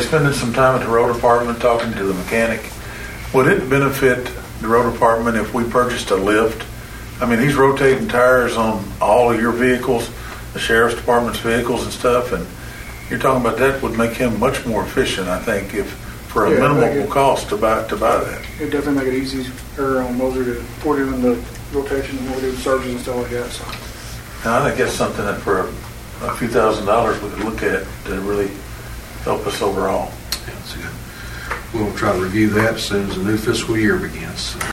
spending some time at the road department talking to the mechanic. Would it benefit the road department if we purchased a lift? I mean, he's rotating tires on all of your vehicles, the sheriff's department's vehicles and stuff, and you're talking about that would make him much more efficient, I think, if for a minimal cost to buy that. It definitely make it easier on Moser to put him in the rotation and we do services and stuff like that. So. Now, I think that's something that for a few $1,000s we could look at to really help us overall. That's good. We'll try to review that as soon as the new fiscal year begins.